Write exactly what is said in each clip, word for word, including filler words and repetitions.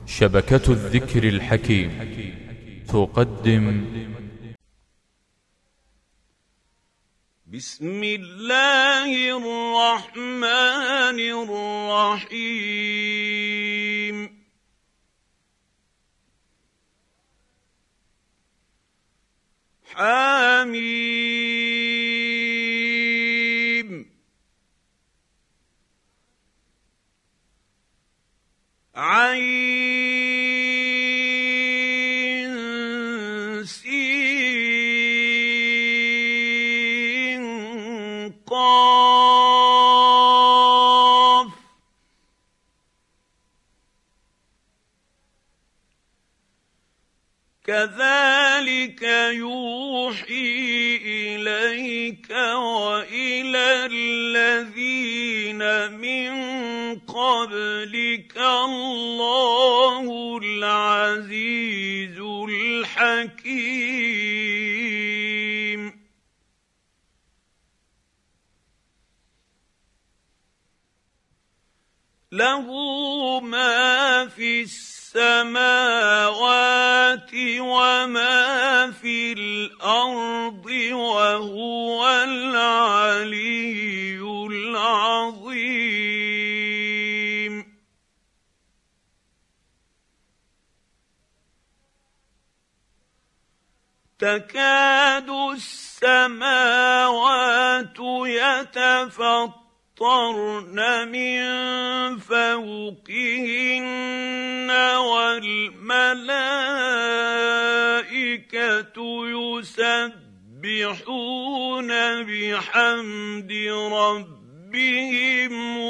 شبكة الذكر الحكيم تقدم بسم الله الرحمن الرحيم حميم عين سين قاف كذلك يوحي إليك وإلى الذين من قبلك الله العزيز الحكيم له ما في السماوات وما في الأرض وهو العلي العظيم تكاد السماوات يتفطرن من فوقهن والملائكة يسبحون بحمد ربهم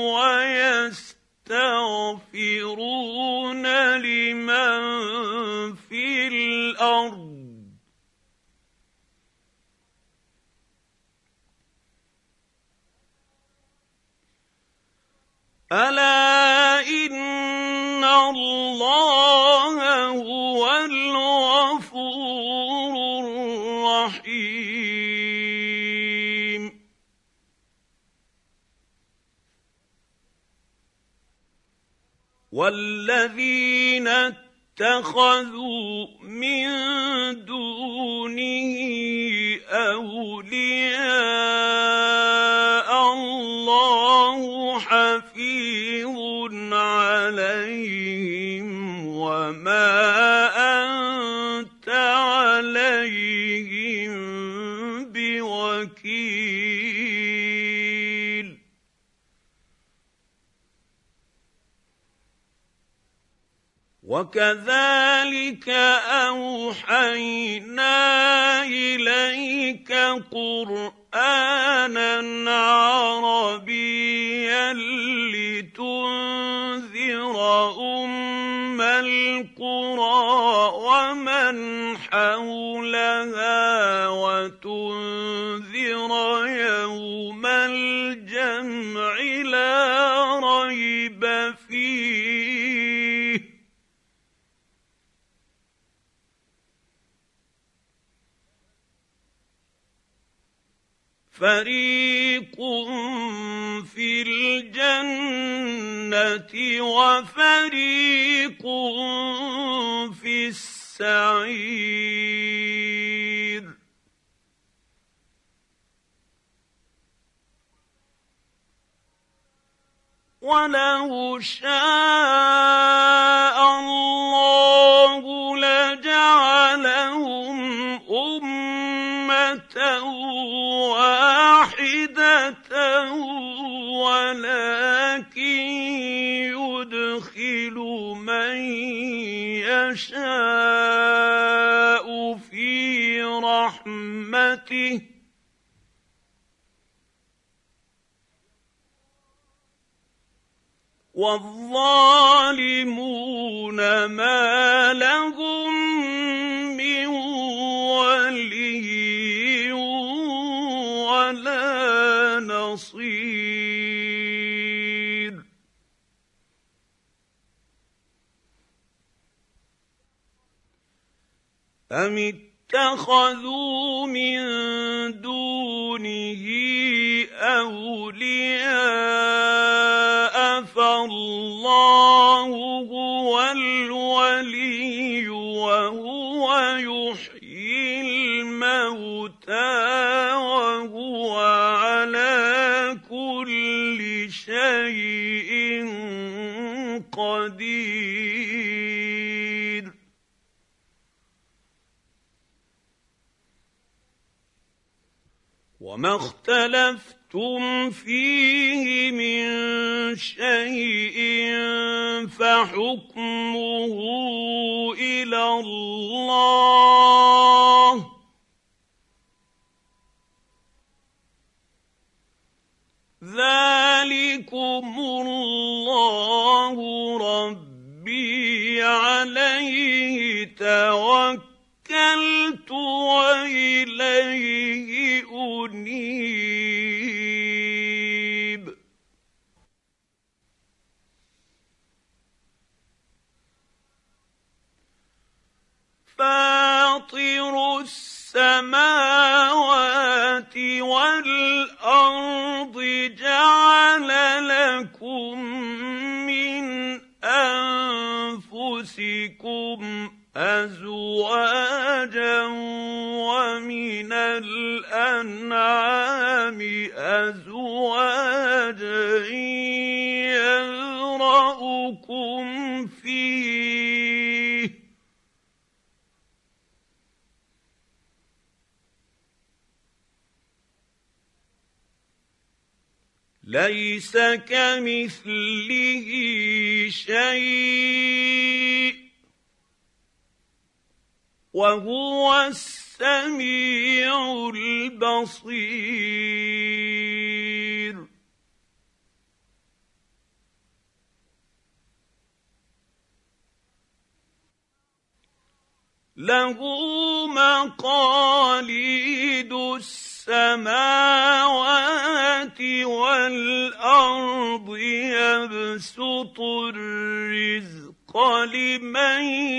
ويستغفرون لمن في الأرض ألا إن الله هو الغفور الرحيم والذين اتخذوا من دونه أولياء الله حفيظ عليهم وما أنت عليهم بوكيل وكذلك أوحينا إليك قرآنا عربيا لتنذر أم القرى ومن حولها وتنذر يوم الجمع لا ريب فيه فريق في الجنة وفريق في السعير ولو شاء الله لجعلهم أمة واحدة ولكن يدخل من يشاء في رحمته والظالمون ما لهم من ولي ولا نصير أم اتخذوا من دونه أولياء فالله هو الولي وهو يحيي الموتى وهو على كل شيء قدير. وما اختلفتم فيه من شيء فحكمه إلى الله، ذلكم الله ربي عليه توكلت وإليه أنيب. فاطر السماوات والأرض جعل لكم من أنفسكم أزواجا ومن الأنعام أزواجا يذرأكم فيه، ليس كمثله شيء وهو السميع البصير. له مقاليد السماوات والأرض يبسط الرزق لمن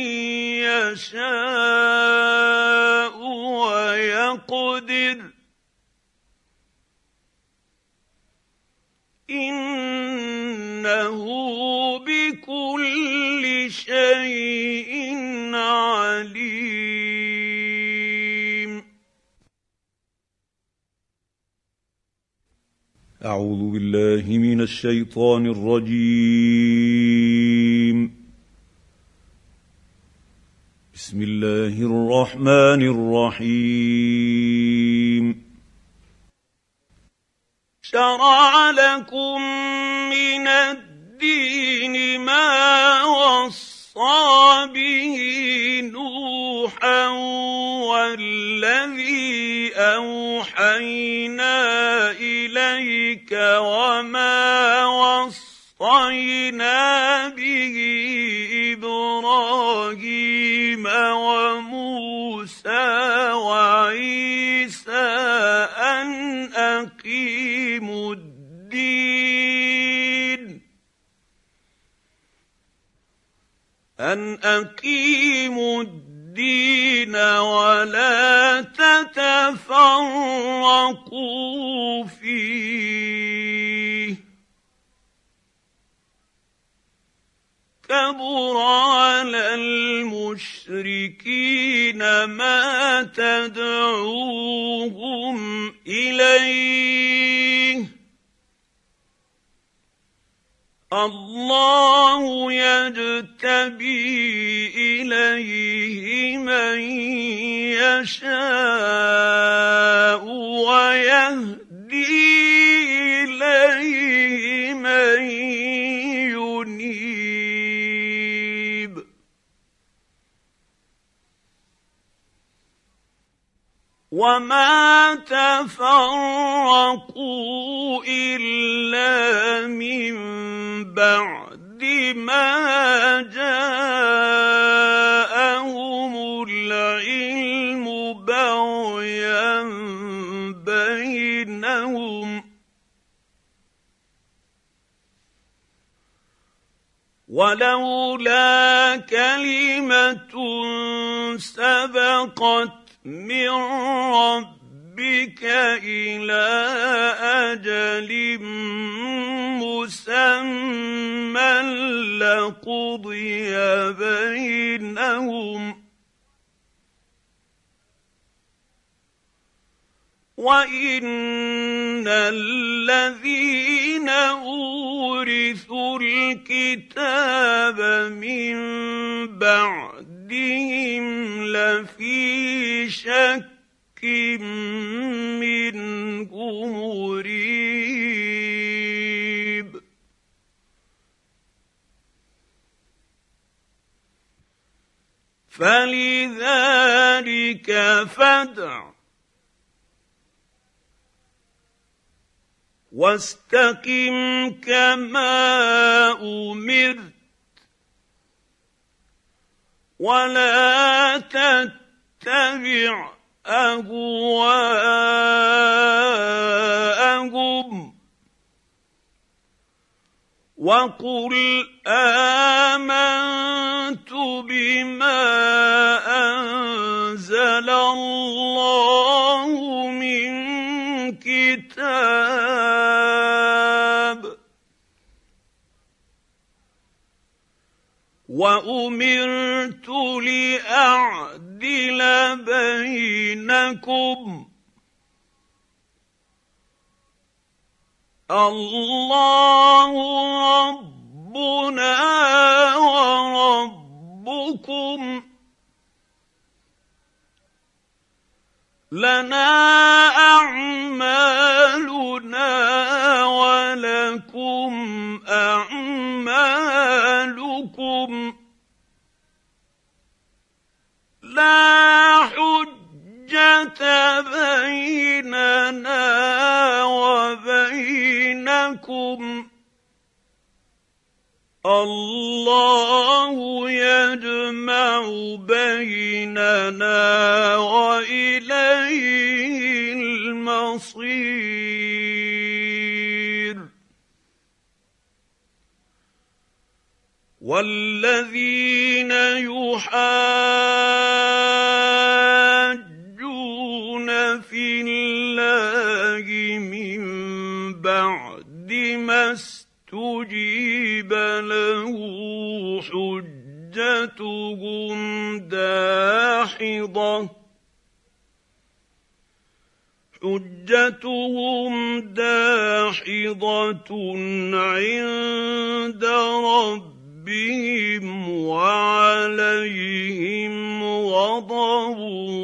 يشاء ويقدر، إنه بكل شيء عليم. أعوذ بالله من الشيطان الرجيم. بسم الله الرحمن الرحيم. شرع لكم من الدين ما وصى به نوحا والذي أوحينا إليك وما وصينا به إبراهيم وموسى وعيسى أن أقيموا الدين أن أقيموا الدين ولا تتفرقوا فيه، كبر على المشركين ما تدعوهم إليه، الله يجتبي إليه من يشاء ويهدي إليه من ينيب. وما تفرقوا إلا من بعد ما جاءهم العلم بغيا بينهم، ولولا كلمة سبقت من ربك إلى أجل مسمى لقضي بينهم وإن الذين أورثوا الكتاب من بعدهم لفي شك منه مريب فلذلك فادع واستقم كما أمرت ولا تتبع أهواءهم وقل آمنت بما أنزل الله من كتاب وأمرت لأعدل بينكم الله ربنا وربكم لنا أعمالنا ولكم أعمالكم لا حجة بيننا وبينكم الله يجمع بيننا وإليه المصير والذين يحاجون في الله من بعد ما استجيب له حجتهم داحضة حجتهم داحضة عند ربهم وعليهم غضب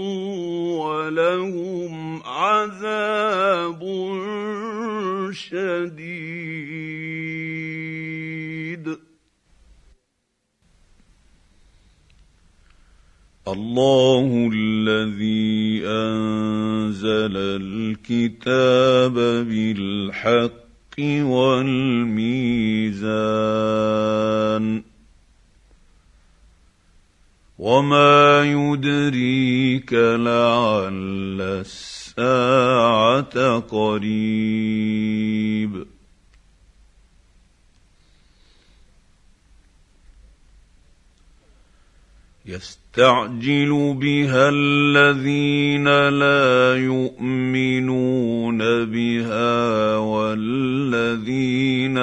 ولهم عذاب شديد. الله الذي أنزل الكتاب بالحق والميزان وما يدريك لعل الساعة قريب يستعجل بها الذين لا يؤمنون بها والذين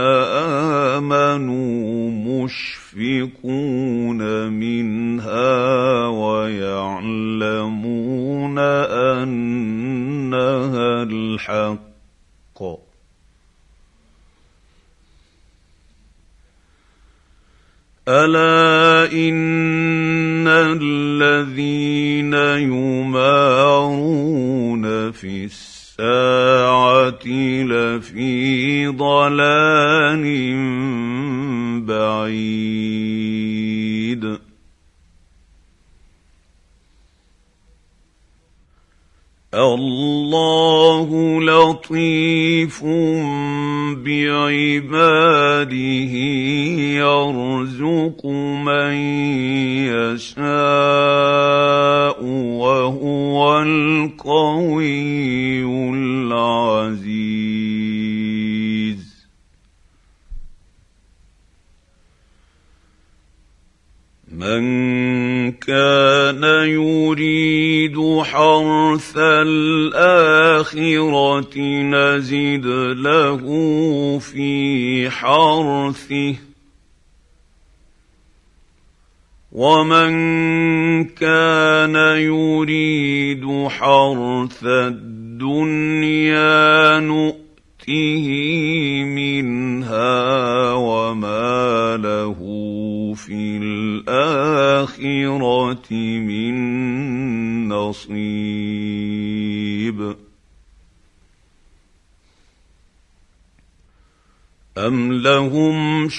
آمنوا مشفقون منها ويعلمون أنها الحق ألا إن الذين يمارون في الساعة لفي ضلال بعيد الله لطيف بعباده يرزق من يشاء وهو القوي العزيز من كان يريد حرث الآخرة نزد له في حرثه ومن كان يريد حرث الدنيا نؤته منها وما له في الآخرة من نصيب أم لهم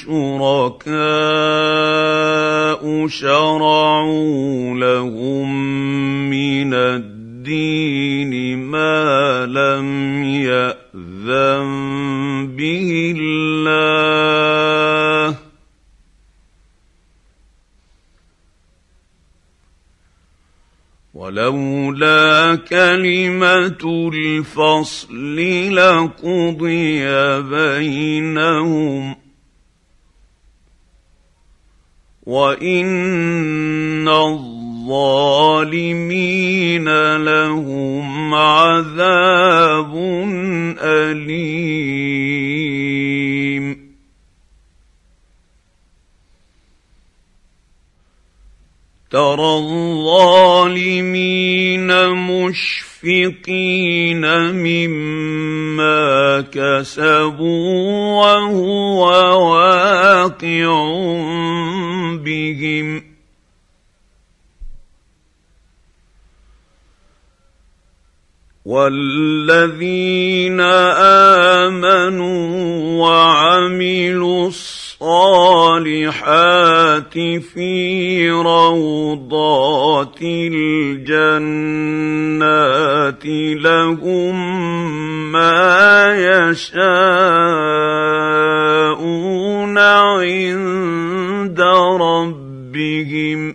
شركاء شرعوا لهم من الدين ما لم يأذن به الله ولولا كلمة الفصل لقضي بينهم وإن الظالمين لهم عذاب أليم ترى الظالمين مشفقين مما كسبوا وهو واقع بهم والذين آمنوا وعملوا الصالحات في روضات الجنات لهم ما يشاءون عند ربهم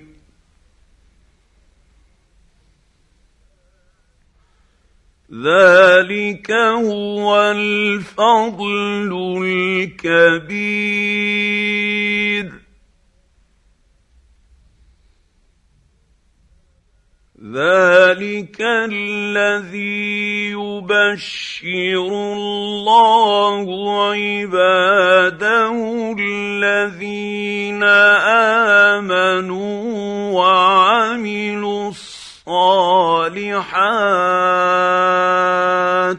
ذلك هو الفضل الكبير ذلك الذي يبشر الله عباده الذين آمنوا وعملوا الصالحات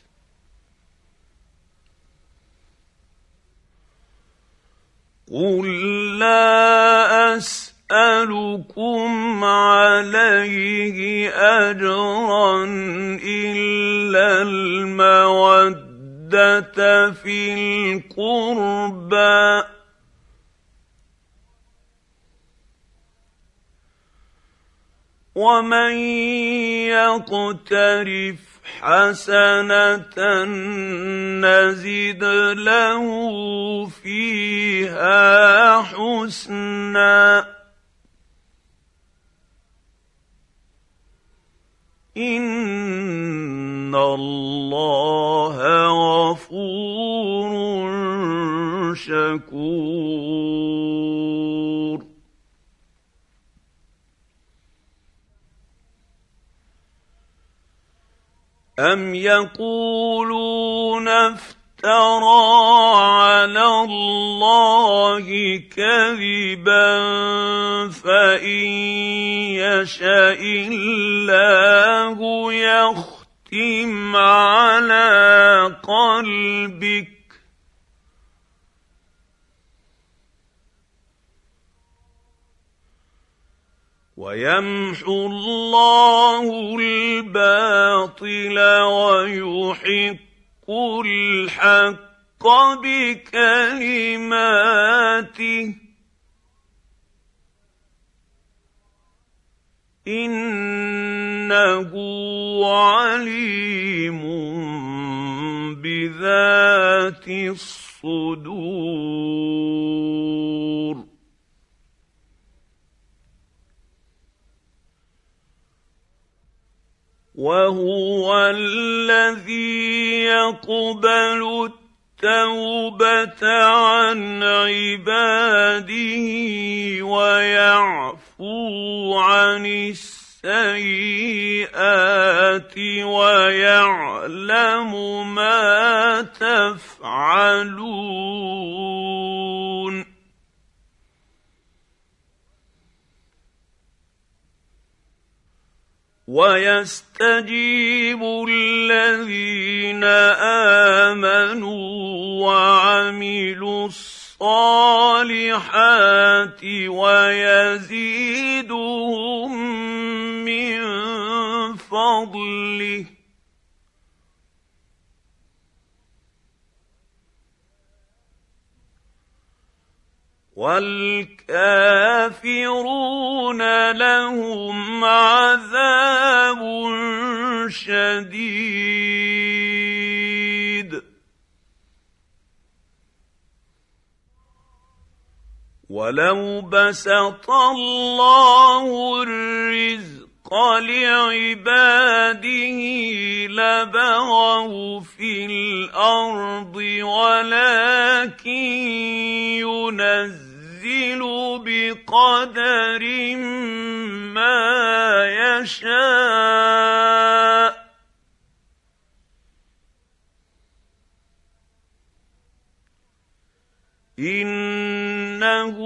قل لا أسألكم عليه أجرا إلا المودة في القربى ومن يقترف حسنة نزد له فيها حسنا إن الله غفور شكور أم يقولون افترى على الله كذبا فإن يشاء الله يختم على قلبك ويمحو الله الباطل ويحق الحق بكلماته إنه عليم بذات الصدور وهو الذي يقبل التوبة عن عباده ويعفو عن السيئات ويعلم ما تفعلون ويستجيب الذين آمنوا وعملوا الصالحات ويزيدهم من فضله والكافرون لهم عذاب شديد ولو بسط الله الرزق لعباده لبغوا في الأرض ولكن ينزل بقدر ما يشاء إنه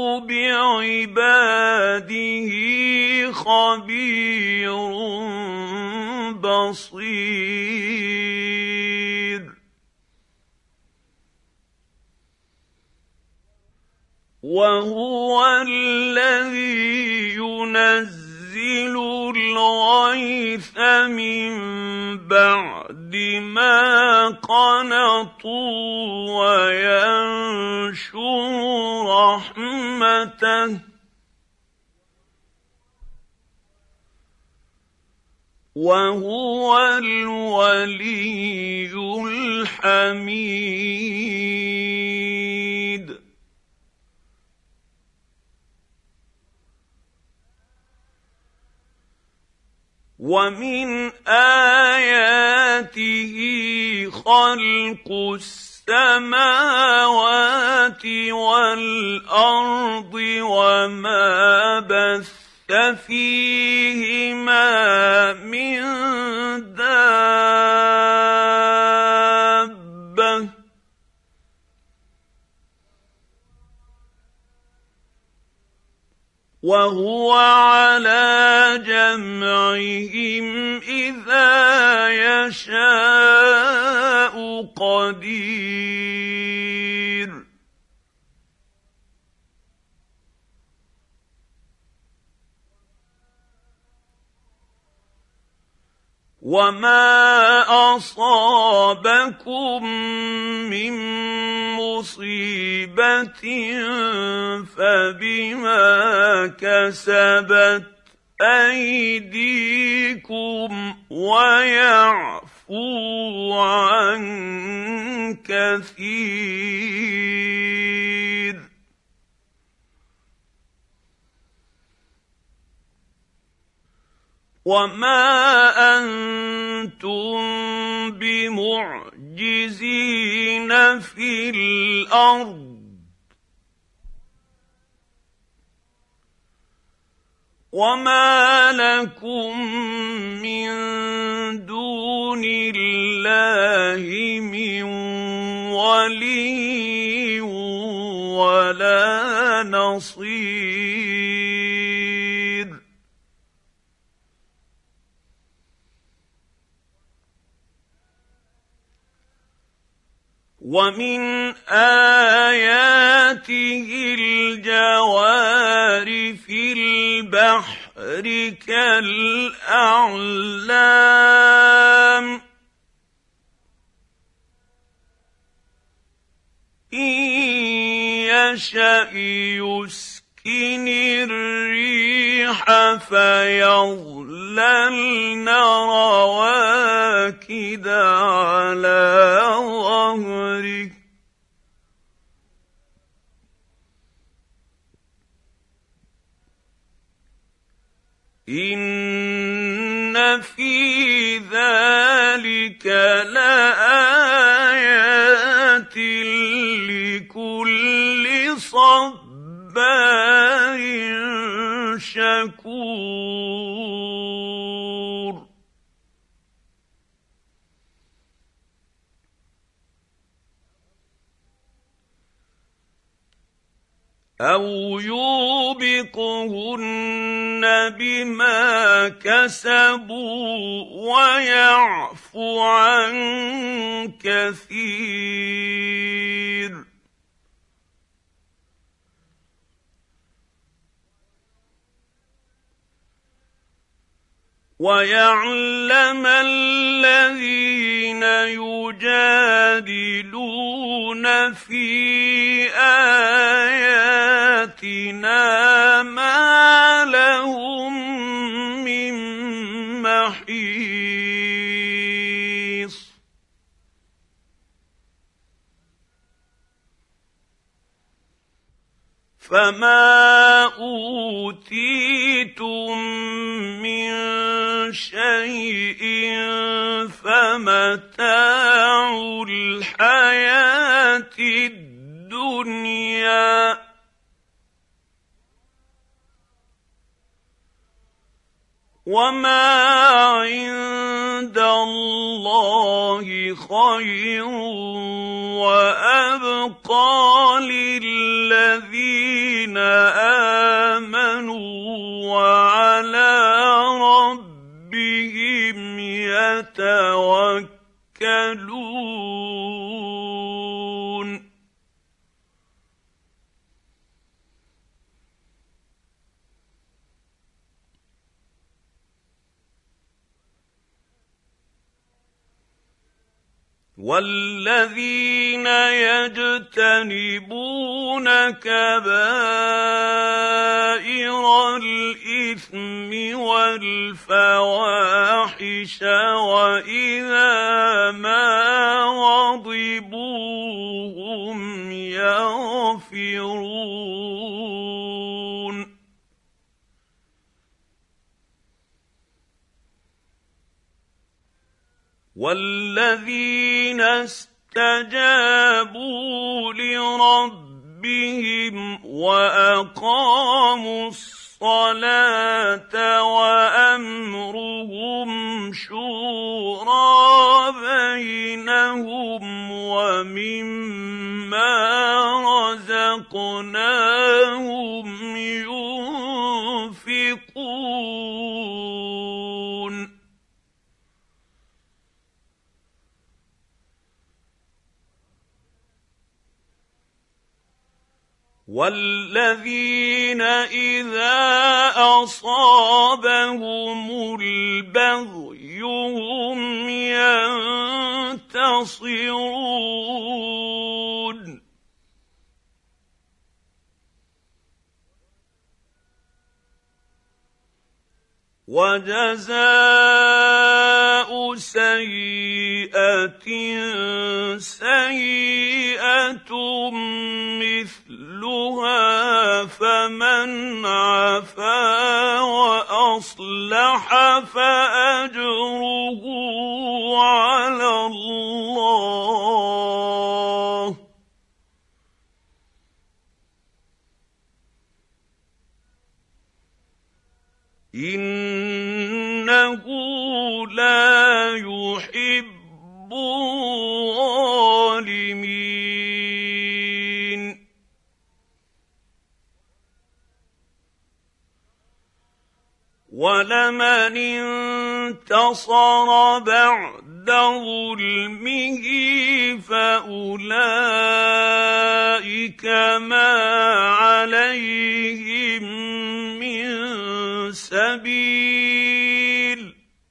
بعباده خبير بصير وهو الذي ينزل الغيث من بعد ما قنطوا وينشر رحمته وهو الولي الحميد ومن آياته خلق السماوات والأرض وما بث فيهما من دابة وهو على جمعهم إذا يشاء قدير وما أصابكم من مصيبة فبما كسبت أيديكم ويعفو عن كثير وما أنتم بمعجزين في الأرض وما لكم من دون الله من ولي ولا نصير ومن آياته الجوار في البحر كالأعلام إن يشأ يسكن الريح فيظللن رواكد على ظهره إن في ذلك لآيات صبار شكور أَوْ يُوبِقْهُنَّ بِمَا كَسَبُوا وَيَعْفُ عَن كَثِيرٍ وَيَعْلَمَ الَّذِينَ يُجَادِلُونَ فِي آيَاتِنَا مَا لَهُم مِّن مَّحِيصٍ فَمَا أُوتِيتُم مِّن شَيْءٍ فَمَتَاعُ الْحَيَاةِ الدُّنْيَا وَمَا عِندَ اللَّهِ خَيْرٌ وَأَبْقَىٰ لِلَّذِينَ آمَنُوا وَعَلَىٰ رَبِّهِمْ يَتَوَكَّلُونَ وَالَّذِينَ يَجْتَنِبُونَ كَبَائِرَ الْإِثْمِ وَالْفَوَاحِشَ وَإِذَا مَا غَضِبُوا هُمْ يَغْفِرُونَ وَالَّذِينَ اسْتَجَابُوا لِرَبِّهِمْ وَأَقَامُوا الصَّلَاةَ وَأَمْرُهُمْ شُورَىٰ بَيْنَهُمْ وَمِمَّا رَزَقْنَاهُمْ يُنفِقُونَ وَالَّذِينَ إِذَا أَصَابَهُمُ الْبَغْيُ هُمْ يَنتَصِرُونَ وَجَزَاءُ سَيِّئَةٍ سَيِّئَةٌ مِثْلُهَا فَمَنْ عَفَا وَأَصْلَحَ فَأَجْرُهُ عَلَى اللَّهِ إِنَّهُ لَا يُحِبُّ الظَّالِمِينَ وَلَمَنِ انتَصَرَ بَعْدَ ظُلْمِهِ فَأُولَٰئِكَ مَا عَلَيْهِم مِّن سَبِيلٍ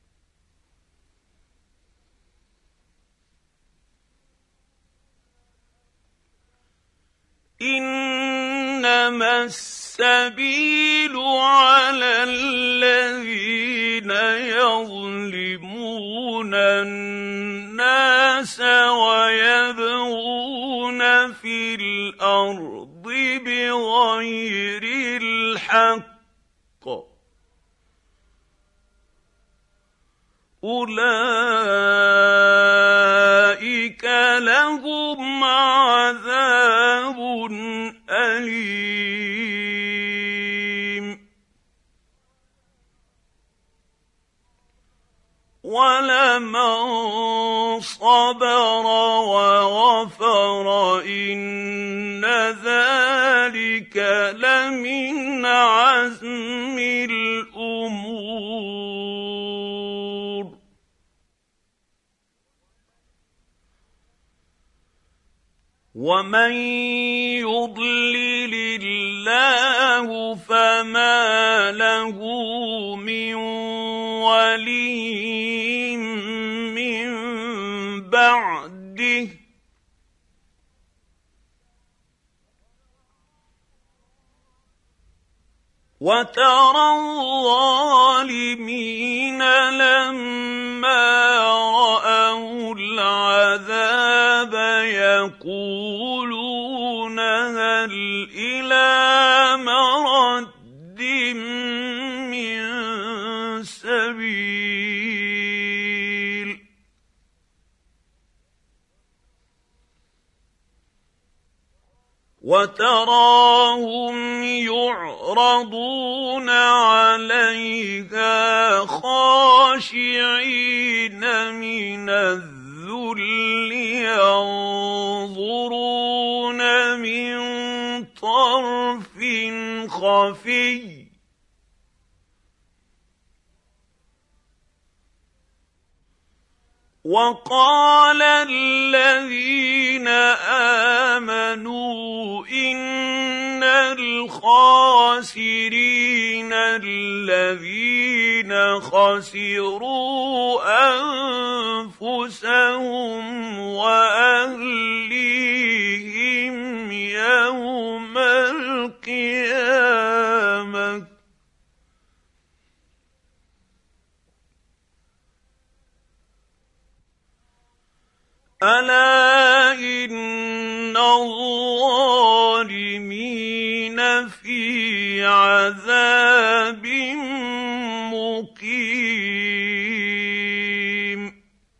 إِنَّمَا السَّبِيلُ عَلَى الَّذِينَ يَظْلِمُونَ النَّاسَ وَيَبْغُونَ فِي الْأَرْضِ بِغَيْرِ الْحَقِّ أُولَٰئِكَ لَهُمْ عَذَابٌ أَلِيمٌ أليم ولمن صبر وغفر إن ذلك لمن عزم الأمور ومن يضلل الله فما له من ولي من بعده وترى الظالمين لما رأوا العذاب يقولون هل إلى مرد من سبيل وتراهم يعرضون عليها خاشعين من الذل ينظرون من طرف خفي وقال الذين آمنوا إن الخاسرين الذين خسروا أنفسهم وأهليهم يوم القيامة ألا إن الظالمين في عذاب مقيم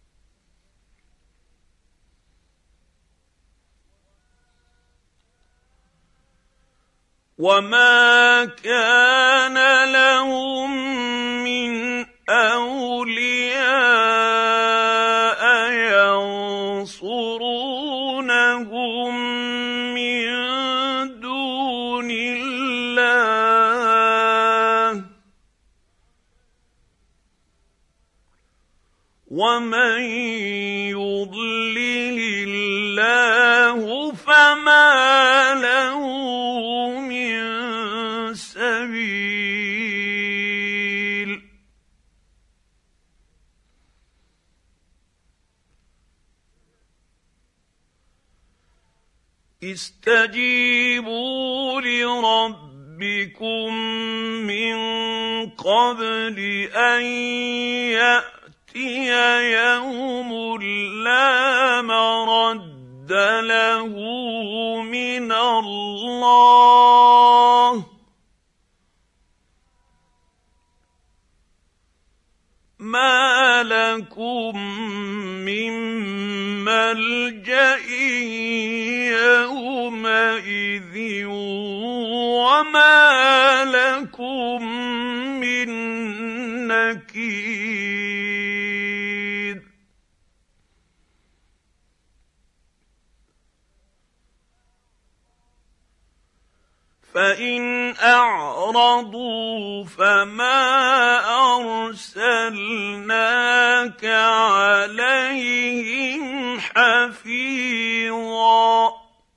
وما كان لهم من أولياء ينصرونهم من دون الله ومن يضلل الله فما له من سبيل استجيبوا لربكم من قبل أن يأتي يوم لا مرد له من الله ما لكم من ملجأ يومئذ وما لكم من نكير فإن أعرضوا فما أرسلناك عليهم حفيظا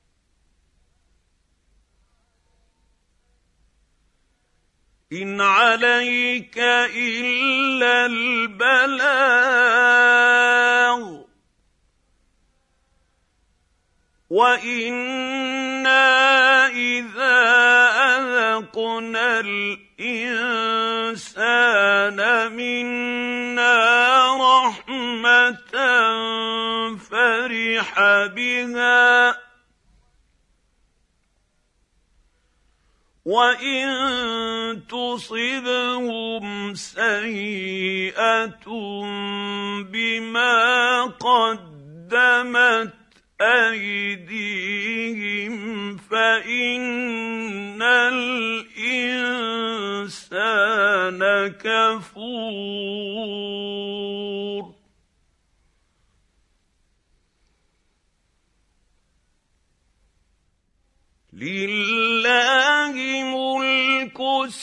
إن عليك إلا البلاغ وإنا إذا أذقنا الإنسان منا رحمة فرح بها وإن تصبهم سيئة بما قدمت أيديهم فإن الإنسان كفور لله ملك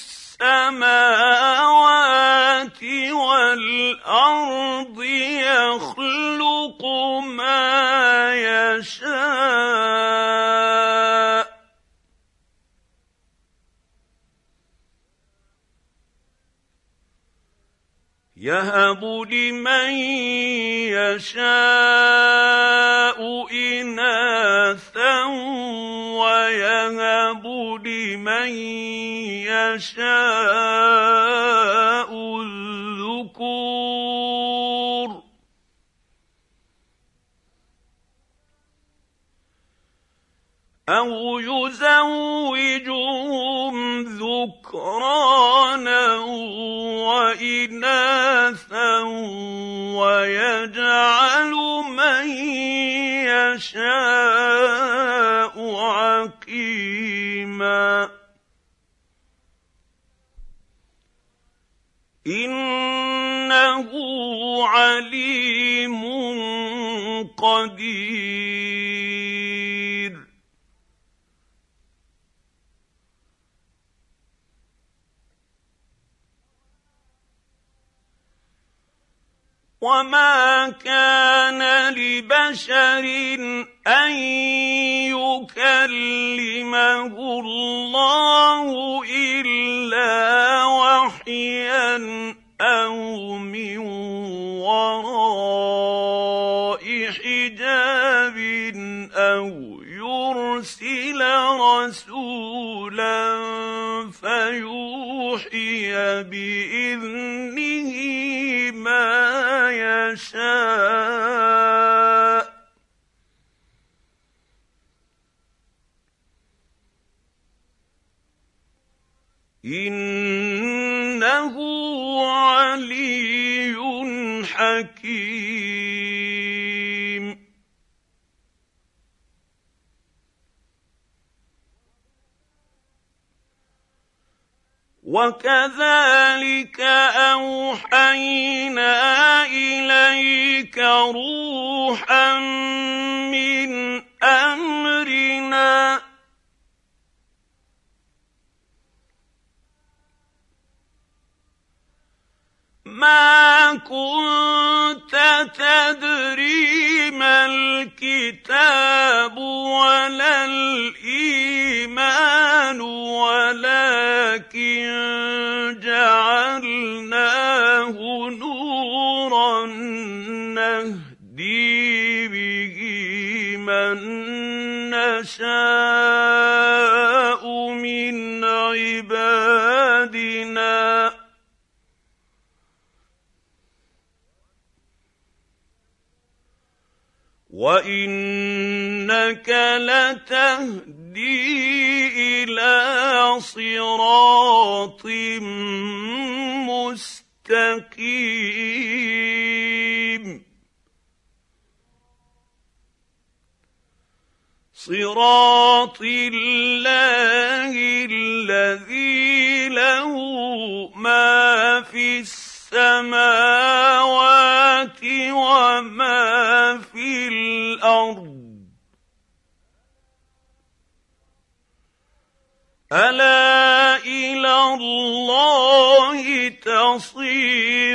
السماوات والأرض يخلق ما يشاء يهب لمن يشاء إناثا ويهب لمن يشاء الذكور أو يزوجهم ذكرانا وإناثا ويجعل من يشاء عقيما إنه عليم قدير وما كان لبشر أن يكلمه الله إلا وحيا أو من وراء حجاب أو يرسل رسولا فيوحي بإذنه ما يشاء إنه علي حكيم وكذلك أوحينا إليك روحا من أمرنا ما كنت تدري ما الكتاب ولا الإيمان ولكن جعلناه نورا نهدي به من نشاء من عبادنا وإنك لتهدي إلى صراط مستقيم صراط الله الذي له ما في السماوات وما في الأرض ألا إلى الله تصير